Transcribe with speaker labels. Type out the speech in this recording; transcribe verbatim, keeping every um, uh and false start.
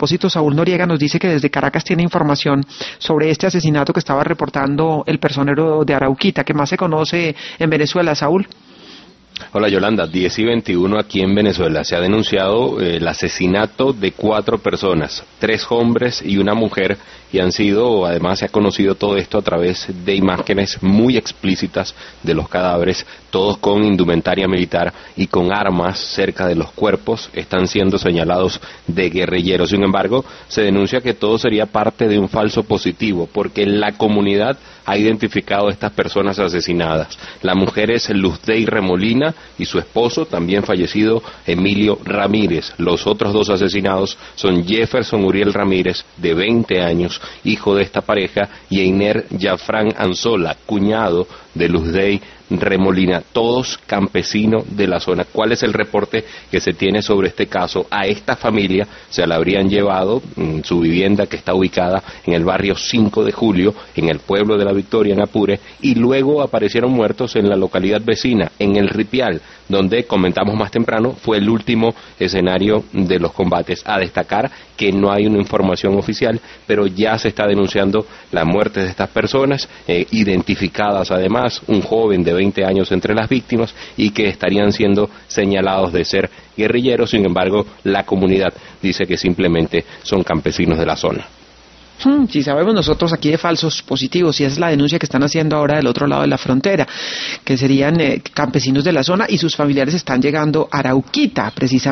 Speaker 1: propósito, Saúl Noriega nos dice que desde Caracas tiene información sobre este asesinato que estaba reportando el personero de Arauquita, que más se conoce en Venezuela, Saúl.
Speaker 2: Hola Yolanda, diez y veintiuno aquí en Venezuela. Se ha denunciado eh, el asesinato de cuatro personas, tres hombres y una mujer, y han sido, además se ha conocido todo esto a través de imágenes muy explícitas de los cadáveres, todos con indumentaria militar y con armas cerca de los cuerpos. Están siendo señalados de guerrilleros. Sin embargo, se denuncia que todo sería parte de un falso positivo, porque la comunidad ha identificado a estas personas asesinadas. La mujer es Luzdey Remolina y su esposo, también fallecido, Emilio Ramírez. Los otros dos asesinados son Jefferson Uriel Ramírez, de veinte años, hijo de esta pareja, y Einer Jafran Anzola, cuñado de Luzdey Remolina, todos campesinos de la zona. ¿Cuál es el reporte que se tiene sobre este caso? A esta familia se la habrían llevado en su vivienda, que está ubicada en el barrio cinco de julio, en el pueblo de La Victoria, en Apure, y luego aparecieron muertos en la localidad vecina, en El Ripial, donde, comentamos más temprano, fue el último escenario de los combates. A destacar que no hay una información oficial, pero ya se está denunciando la muerte de estas personas, eh, identificadas además, un joven de veinte años entre las víctimas, y que estarían siendo señalados de ser guerrilleros. Sin embargo, la comunidad dice que simplemente son campesinos de la zona.
Speaker 1: Hmm, si sabemos nosotros aquí de falsos positivos, y es la denuncia que están haciendo ahora del otro lado de la frontera, que serían eh, campesinos de la zona, y sus familiares están llegando a Arauquita, precisamente.